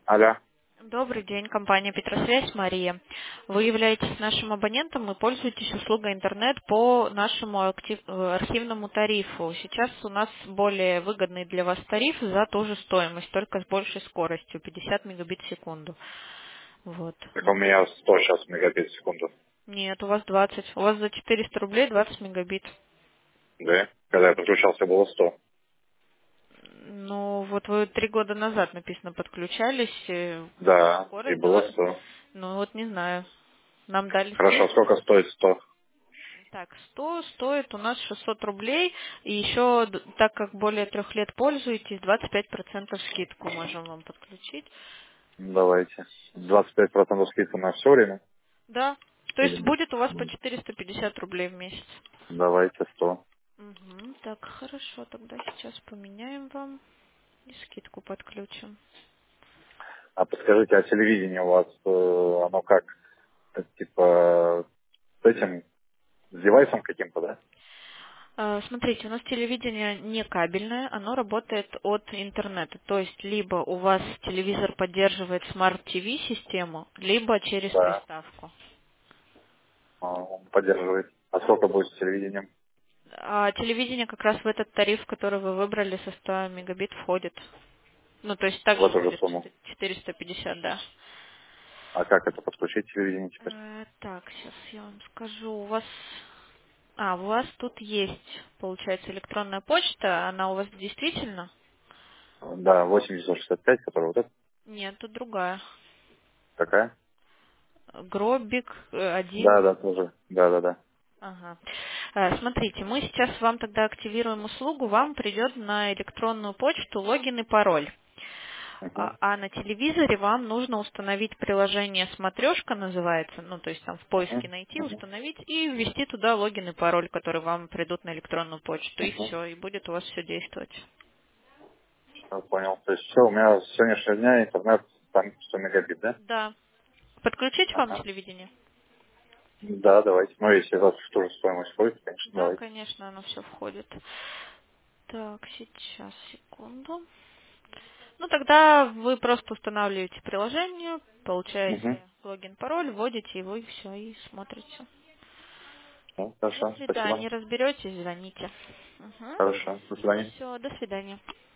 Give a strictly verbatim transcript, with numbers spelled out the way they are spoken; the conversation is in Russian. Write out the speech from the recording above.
Алло. Добрый день, компания Петросвязь, Мария. Вы являетесь нашим абонентом и пользуетесь услугой интернет по нашему актив- э, архивному тарифу. Сейчас у нас более выгодный для вас тариф за ту же стоимость, только с большей скоростью, пятьдесят мегабит в секунду. Вот. Так у меня сто сейчас мегабит в секунду. Нет, у вас двадцать. У вас за четыреста рублей двадцать мегабит. Да? Когда я подключался, было сто. Ну, вот вы три года назад, написано, подключались. э, Да, и Скорость было два. сто. Ну, вот не знаю. Нам дали Хорошо, сто. сколько стоит сто? Так, сто стоит у нас шестьсот рублей, и еще, д- так как более трех лет пользуетесь, двадцать пять процентов скидку можем вам подключить. Давайте. двадцать пять процентов скидка на все время? Да, то есть Или- будет у вас по четыреста пятьдесят рублей в месяц. Давайте сто. Угу, так, хорошо, тогда сейчас поменяем вам и скидку подключим. А подскажите, а телевидение у вас, э, оно как? э, Типа с этим, с девайсом каким-то, да? А, Смотрите, у нас телевидение не кабельное, оно работает от интернета. То есть либо у вас телевизор поддерживает смарт-ти ви систему, либо через Да. приставку. А, он поддерживает. А сколько будет с телевидением? А телевидение как раз в этот тариф, который вы выбрали, со ста мегабит входит. Ну, то есть В также эту же будет сумму. четыреста пятьдесят, да. А как это подключить телевидение теперь? Э, так, сейчас я вам скажу. У вас... А, у вас тут есть, получается, электронная почта. Она у вас действительно? Да, восемь девятьсот шестьдесят пять, которая вот эта Нет, тут другая. такая. Гробик э, один. Да, да, тоже. Да, да, да. Ага. Э, Смотрите, мы сейчас вам тогда активируем услугу, вам придет на электронную почту логин и пароль. Угу. А, а на телевизоре вам нужно установить приложение «Смотрешка» называется, ну, то есть там в поиске Угу. найти, Угу. установить и ввести туда логин и пароль, которые вам придут на электронную почту, и Угу. все, и будет у вас все действовать. Все, понял. То есть все, у меня с сегодняшнего дня интернет там сто мегабит, да? Да. Подключить вам Ага. телевидение? Да, давайте. Ну, если у вас в ту же стоимость входит, конечно, Да, давайте. конечно, оно все входит. Так, сейчас, секунду. Ну, тогда вы просто устанавливаете приложение, Угу. получаете логин, пароль, вводите его и все, и смотрите. Ну, хорошо, Если да, спасибо. не разберетесь, звоните. Хорошо, до свидания. Все, до свидания.